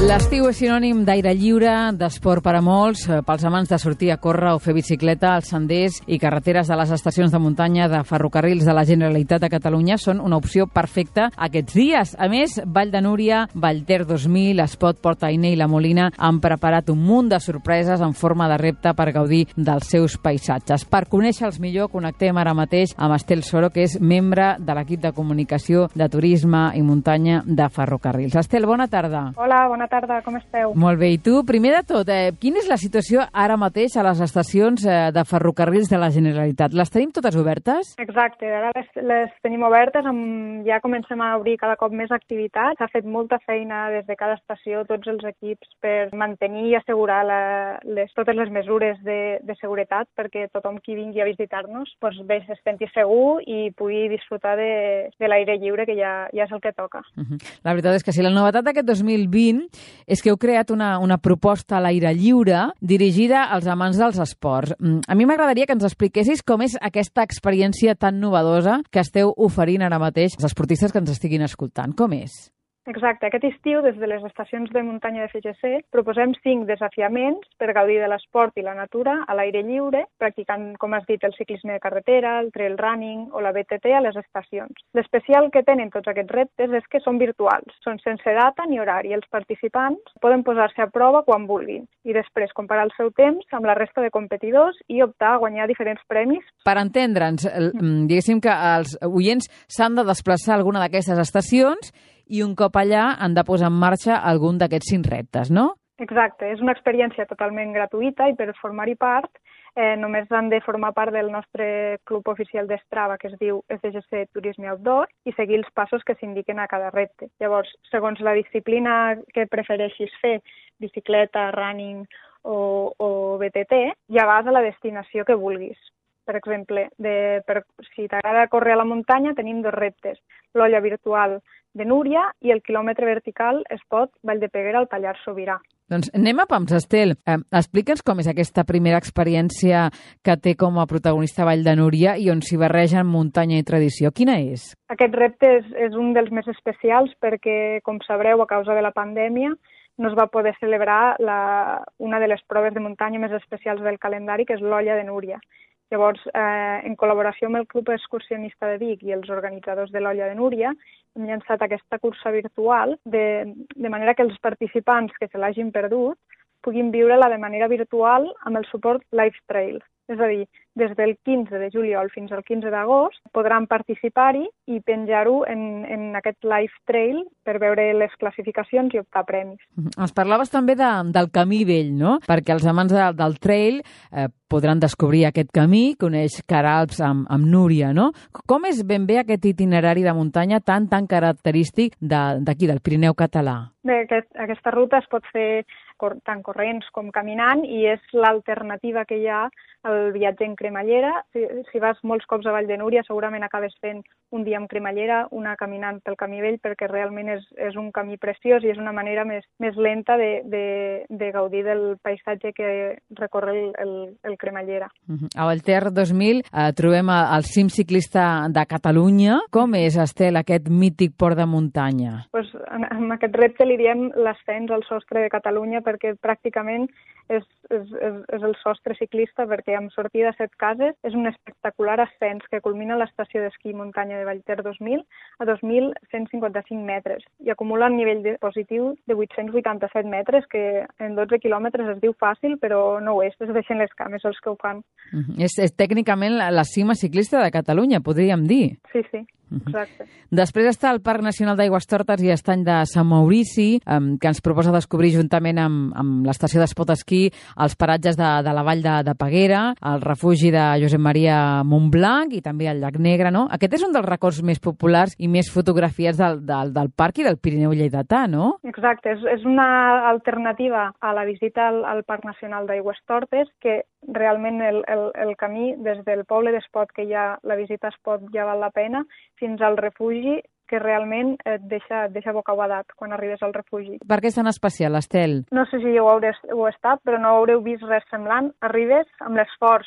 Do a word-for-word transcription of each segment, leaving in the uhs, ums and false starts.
L'estiu és sinònim d'aire lliure, d'esport per a molts, pels amants de sortir a córrer o fer bicicleta, els senders i carreteres de les estacions de muntanya de ferrocarrils de la Generalitat de Catalunya són una opció perfecta aquests dies. A més, Vall de Núria, Vallter dos mil, Espot, Port Ainé i La Molina han preparat un munt de sorpreses en forma de repte per gaudir dels seus paisatges. Per conèixer-los millor, connectem ara mateix amb Estel Soro, que és membre de l'equip de comunicació de turisme i muntanya de ferrocarrils. Estel, bona tarda. Hola, bona tarda, com esteu? Molt bé, i tu? Primer de tot, eh, quina és la situació ara mateix a les estacions eh, de ferrocarrils de la Generalitat? Les tenim totes obertes? Exacte, ara les, les tenim obertes, amb, ja comencem a obrir cada cop més activitat. S'ha fet molta feina des de cada estació, tots els equips, per mantenir i assegurar la, les, totes les mesures de, de seguretat perquè tothom qui vingui a visitar-nos pues, bé, se senti segur i pugui disfrutar de, de l'aire lliure, que ja, ja és el que toca. Uh -huh. La veritat és que sí, la novetat d'aquest dos mil vint és que heu creat una, una proposta a l'aire lliure dirigida als amants dels esports. A mi m'agradaria que ens expliquessis com és aquesta experiència tan novedosa que esteu oferint ara mateix als esportistes que ens estiguin escoltant. Com és? Exacte. Aquest estiu, des de les estacions de muntanya de F G C, proposem cinc desafiaments per gaudir de l'esport i la natura a l'aire lliure, practicant, com has dit, el ciclisme de carretera, el trail running o la B T T a les estacions. L'especial que tenen tots aquests reptes és que són virtuals, són sense data ni horari. Els participants poden posar-se a prova quan vulguin i després comparar el seu temps amb la resta de competidors i optar a guanyar diferents premis. Per entendre'ns, diguéssim que els oients s'han de desplaçar a alguna d'aquestes estacions i un cop allà han de posar en marxa algun d'aquests cinc reptes, no? Exacte, és una experiència totalment gratuïta i per formar-hi part eh, només han de formar part del nostre club oficial d'Strava, que es diu F G C Turisme Outdoor, i seguir els passos que s'indiquen a cada repte. Llavors, segons la disciplina que prefereixis fer, bicicleta, running o, o B T T, ja vas a la destinació que vulguis. Per exemple, de, per, si t'agrada córrer a la muntanya, tenim dos reptes. L'olla virtual de Núria i el quilòmetre vertical Espot, Vall de Peguera, al Pallars Sobirà. Doncs anem a pams, Estel. Eh, Explica'ns com és aquesta primera experiència que té com a protagonista Vall de Núria i on s'hi barregen muntanya i tradició. Quina és? Aquest repte és, és un dels més especials perquè, com sabreu, a causa de la pandèmia, no es va poder celebrar la, una de les proves de muntanya més especials del calendari, que és l'Olla de Núria. Llavors, eh, en col·laboració amb el Club Excursionista de Vic i els organitzadors de l'Olla de Núria, hem llançat aquesta cursa virtual de, de manera que els participants que se l'hagin perdut puguin viure-la de manera virtual amb el suport Live Trail. És a dir, des del quinze de juliol fins al quinze d'agost podran participar-hi i penjar-ho en, en aquest Live Trail per veure les classificacions i optar premis. Ens parlaves també de, del camí vell, no? Perquè els amants de, del trail eh, podran descobrir aquest camí, coneix Caralps amb, amb Núria, no? Com és ben bé aquest itinerari de muntanya tan, tan característic d'aquí, de, del Pirineu català? Bé, aquest, aquesta ruta es pot fer cor, tant corrents com caminant i és l'alternativa que hi ha al viatge en cremallera. Si, si vas molts cops a Vall de Núria, segurament acabes fent un dia amb cremallera, una caminant pel camí vell, perquè realment és, és un camí preciós i és una manera més, més lenta de, de, de gaudir del paisatge que recorre el, el, el cremallera. Uh-huh. A Vallter dos mil eh, trobem el cim ciclista de Catalunya. Com és, Estel, aquest mític port de muntanya? Pues, en, en aquest repte li diem l'ascens al sostre de Catalunya perquè pràcticament és, és, és, és el sostre ciclista, perquè amb sortida a set cases és un espectacular ascens que culmina a l'estació d'esquí i muntanya de Vallter dos mil a dos mil cent cinquanta-cinc metres i acumula un nivell de positiu de vuit-cents vuitanta-set metres, que en dotze quilòmetres es diu fàcil, però no ho és, es deixen les cames els que ho fan. Uh-huh. És, és tècnicament la, la cima ciclista de Catalunya, podríem dir. Sí, sí. Exacte. Després està el Parc Nacional d'Aigüestortes i Estany de Sant Maurici, eh, que ens proposa descobrir juntament amb, amb l'estació d'Espot Esquí els paratges de, de la vall de, de Peguera, el refugi de Josep Maria Montblanc i també el Llac Negre, no? Aquest és un dels records més populars i més fotografiats del, del, del parc i del Pirineu lleidatà, no? Exacte, és, és una alternativa a la visita al, al Parc Nacional d'Aigüestortes, que realment el, el, el camí des del poble d'Espot, que ja la visita a Espot ja val la pena, fins al refugi, que realment et deixa, et deixa bocabadat quan arribes al refugi. Per què és tan especial, Estel? No sé si ho haureu, ho he estat, però no haureu vist res semblant. Arribes amb l'esforç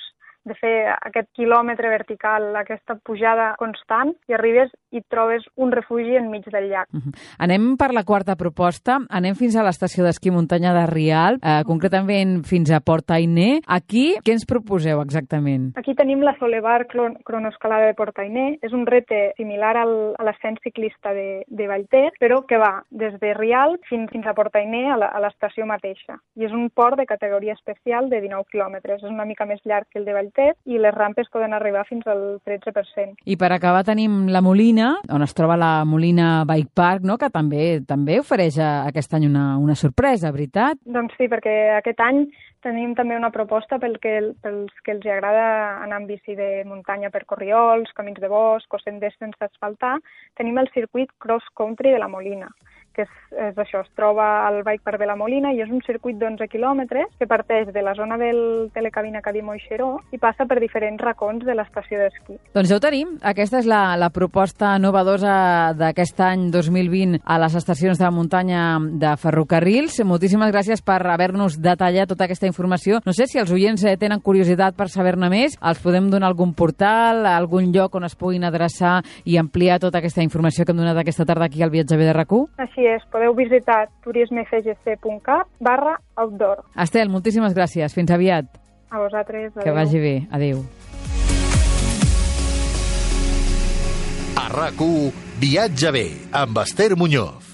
de fer aquest quilòmetre vertical, aquesta pujada constant, i arribes i et trobes un refugi enmig del llac. Uh-huh. Anem per la quarta proposta. Anem fins a l'estació d'esquí muntanya de Rialp, eh, concretament fins a Port Ainé. Aquí, què ens proposeu exactament? Aquí tenim la Solebar cronoescalada de Port Ainé. És un repte similar al, a l'ascens ciclista de, de Vallter, però que va des de Rialp fins, fins a Port Ainé, a l'estació mateixa. I és un port de categoria especial de dinou quilòmetres. És una mica més llarg que el de Vallter i les rampes poden arribar fins al tretze per cent. I per acabar tenim la Molina, on es troba la Molina Bike Park, no? Que també també ofereix aquest any una, una sorpresa, veritat? Doncs sí, perquè aquest any tenim també una proposta pel que, pels que els agrada anar en bici de muntanya per corriols, camins de bosc o senders sense asfaltar. Tenim el circuit cross country de la Molina, que és, és això, es troba al Bike Park de la Molina i és un circuit d'onze quilòmetres que parteix de la zona del Telecabina Cadí-Moixeró i passa per diferents racons de l'estació d'esquí. Doncs ja ho tenim. Aquesta és la, la proposta novedosa d'aquest any dos mil vint a les estacions de muntanya de ferrocarrils. Moltíssimes gràcies per haver-nos detallat tota aquesta informació. No sé si els oients tenen curiositat per saber-ne més, els podem donar algun portal, algun lloc on es puguin adreçar i ampliar tota aquesta informació que hem donat aquesta tarda aquí al Viatge B de R A C u? Així és, podeu visitar turismefgc.cat barra outdoor. Estel, moltíssimes gràcies. Fins aviat. A vosaltres. Adéu. Que vagi bé. Adéu. A R A C u, Viatge B, amb Esther Muñoz.